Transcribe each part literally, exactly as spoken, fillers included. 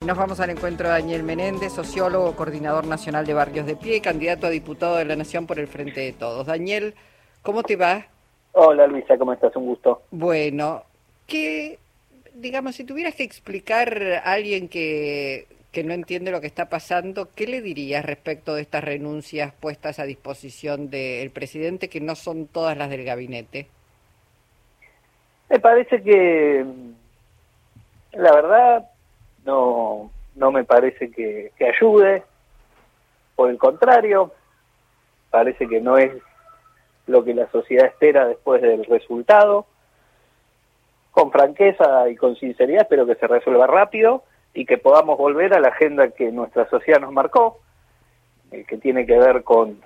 Nos vamos al encuentro de Daniel Menéndez, sociólogo, coordinador nacional de Barrios de Pie, candidato a diputado de la Nación por el Frente de Todos. Daniel, ¿cómo te va? Hola Luisa, ¿cómo estás? Un gusto. Bueno, que, digamos, si tuvieras que explicar a alguien que, que no entiende lo que está pasando, ¿qué le dirías respecto de estas renuncias puestas a disposición del presidente, que no son todas las del gabinete? Me parece que, la verdad, no, no me parece que, que ayude. Por el contrario, parece que no es lo que la sociedad espera después del resultado. Con franqueza y con sinceridad espero que se resuelva rápido y que podamos volver a la agenda que nuestra sociedad nos marcó, eh, que tiene que ver con,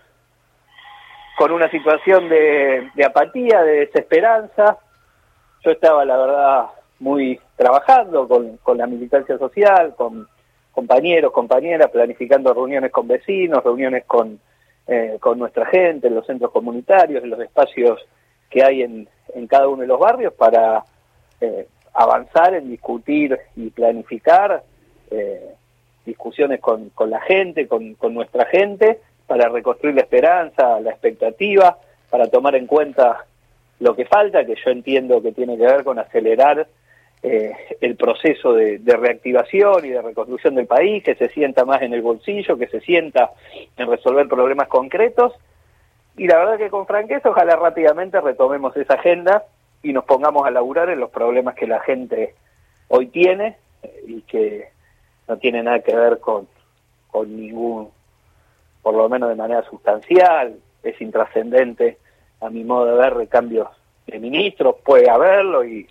con una situación de, de apatía, de desesperanza. Yo estaba, la verdad, muy trabajando con, con la militancia social, con compañeros, compañeras, planificando reuniones con vecinos, reuniones con, eh, con nuestra gente, en los centros comunitarios, en los espacios que hay en, en cada uno de los barrios para eh, avanzar en discutir y planificar eh, discusiones con, con la gente, con, con nuestra gente, para reconstruir la esperanza, la expectativa, para tomar en cuenta lo que falta, que yo entiendo que tiene que ver con acelerar eh, el proceso de, de reactivación y de reconstrucción del país, que se sienta más en el bolsillo, que se sienta en resolver problemas concretos. Y la verdad que con franqueza, ojalá rápidamente retomemos esa agenda y nos pongamos a laburar en los problemas que la gente hoy tiene eh, y que no tiene nada que ver con, con ningún, por lo menos de manera sustancial, es intrascendente a mi modo de ver, de cambios de ministros, puede haberlo y,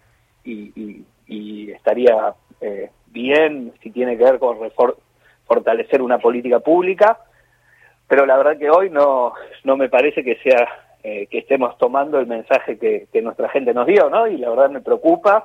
y, y, y estaría eh, bien si tiene que ver con refor fortalecer una política pública, pero la verdad que hoy no, no me parece que sea eh, que estemos tomando el mensaje que, que nuestra gente nos dio, ¿no? Y la verdad me preocupa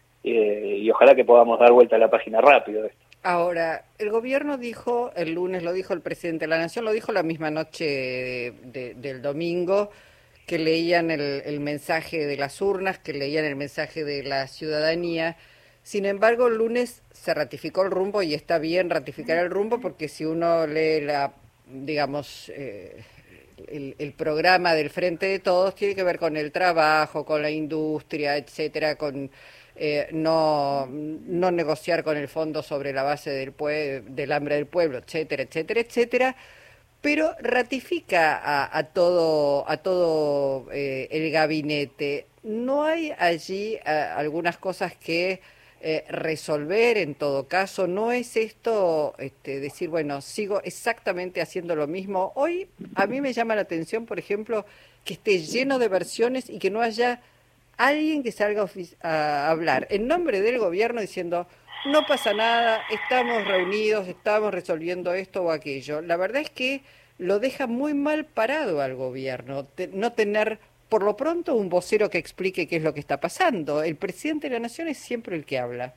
eh, y ojalá que podamos dar vuelta a la página rápido de esto. Ahora, el gobierno dijo, el lunes lo dijo el presidente de la Nación, lo dijo la misma noche de, de, del domingo, que leían el, el mensaje de las urnas, que leían el mensaje de la ciudadanía. Sin embargo, el lunes se ratificó el rumbo y está bien ratificar el rumbo porque si uno lee la, digamos, eh, el, el programa del Frente de Todos, tiene que ver con el trabajo, con la industria, etcétera, con eh, no, no negociar con el fondo sobre la base del, pue del hambre del pueblo, etcétera, etcétera, etcétera. Pero ratifica a, a todo, a todo eh, el gabinete. ¿No hay allí a, algunas cosas que eh, resolver en todo caso? ¿No es esto este, decir, bueno, sigo exactamente haciendo lo mismo? Hoy a mí me llama la atención, por ejemplo, que esté lleno de versiones y que no haya alguien que salga a hablar en nombre del gobierno diciendo: no pasa nada, estamos reunidos, estamos resolviendo esto o aquello. La verdad es que lo deja muy mal parado al gobierno, te, no tener por lo pronto un vocero que explique qué es lo que está pasando. El presidente de la Nación es siempre el que habla.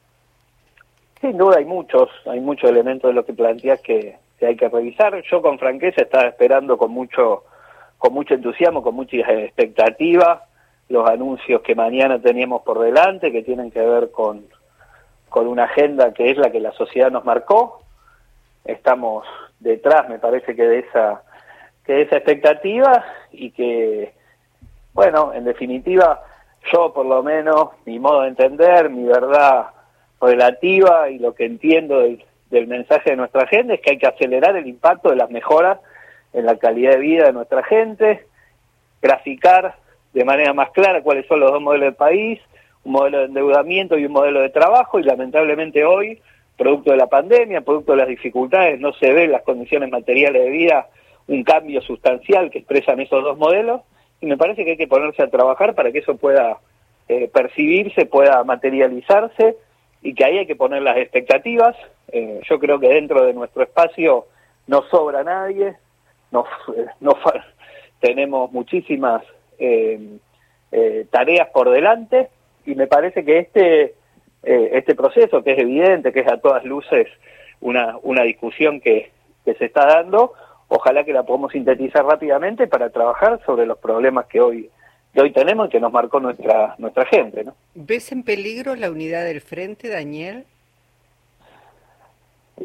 Sin duda hay muchos, hay muchos elementos de lo que planteas que, que hay que revisar. Yo con franqueza estaba esperando con mucho, con mucho entusiasmo, con mucha expectativa, los anuncios que mañana teníamos por delante, que tienen que ver con con una agenda que es la que la sociedad nos marcó. Estamos detrás, me parece que de esa que de esa expectativa y que, bueno, en definitiva, yo por lo menos, mi modo de entender, mi verdad relativa y lo que entiendo del, del mensaje de nuestra agenda es que hay que acelerar el impacto de las mejoras en la calidad de vida de nuestra gente, graficar de manera más clara cuáles son los dos modelos del país, un modelo de endeudamiento y un modelo de trabajo, y lamentablemente hoy, producto de la pandemia, producto de las dificultades, no se ve en las condiciones materiales de vida un cambio sustancial que expresan esos dos modelos, y me parece que hay que ponerse a trabajar para que eso pueda eh, percibirse, pueda materializarse, y que ahí hay que poner las expectativas. Eh, yo creo que dentro de nuestro espacio no sobra nadie, no, no tenemos muchísimas eh, eh, tareas por delante, y me parece que este eh, este proceso, que es evidente, que es a todas luces una, una discusión que, que se está dando, ojalá que la podamos sintetizar rápidamente para trabajar sobre los problemas que hoy, que hoy tenemos y que nos marcó nuestra, nuestra gente, ¿no? ¿Ves en peligro la unidad del frente, Daniel?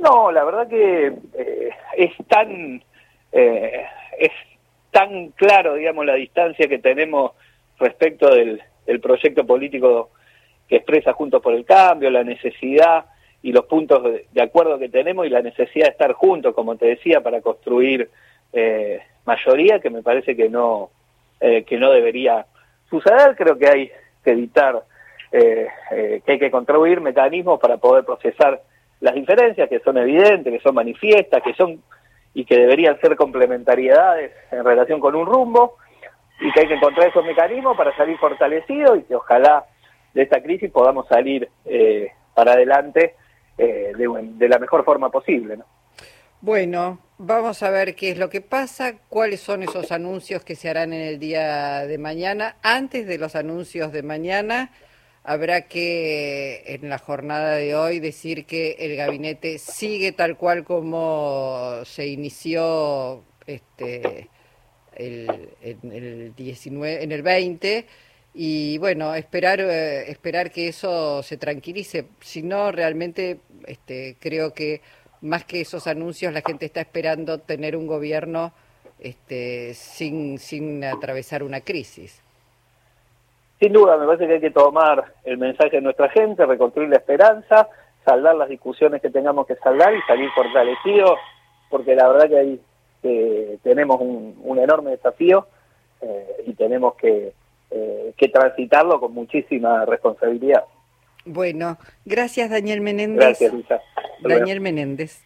No, la verdad que eh, es tan eh, es tan claro, digamos, la distancia que tenemos respecto del, del proyecto político que expresa Juntos por el Cambio, la necesidad y los puntos de, de acuerdo que tenemos y la necesidad de estar juntos, como te decía, para construir eh, mayoría, que me parece que no eh, que no debería suceder. Creo que hay que evitar, eh, eh, que hay que construir mecanismos para poder procesar las diferencias, que son evidentes, que son manifiestas, que son y que deberían ser complementariedades en relación con un rumbo, y que hay que encontrar esos mecanismos para salir fortalecidos y que ojalá de esta crisis podamos salir eh, para adelante eh, de, de la mejor forma posible, ¿no? Bueno, vamos a ver qué es lo que pasa, cuáles son esos anuncios que se harán en el día de mañana. Antes de los anuncios de mañana, habrá que, en la jornada de hoy, decir que el gabinete sigue tal cual como se inició este, el, en el diecinueve, en el veinte, y bueno, esperar, eh, esperar que eso se tranquilice. Si no, realmente este, creo que más que esos anuncios, la gente está esperando tener un gobierno este, sin, sin atravesar una crisis. Sin duda, me parece que hay que tomar el mensaje de nuestra gente, reconstruir la esperanza, saldar las discusiones que tengamos que saldar y salir fortalecidos, porque la verdad que ahí eh, tenemos un, un enorme desafío eh, y tenemos que, eh, que transitarlo con muchísima responsabilidad. Bueno, gracias Daniel Menéndez. Gracias, Lisa. Daniel Menéndez.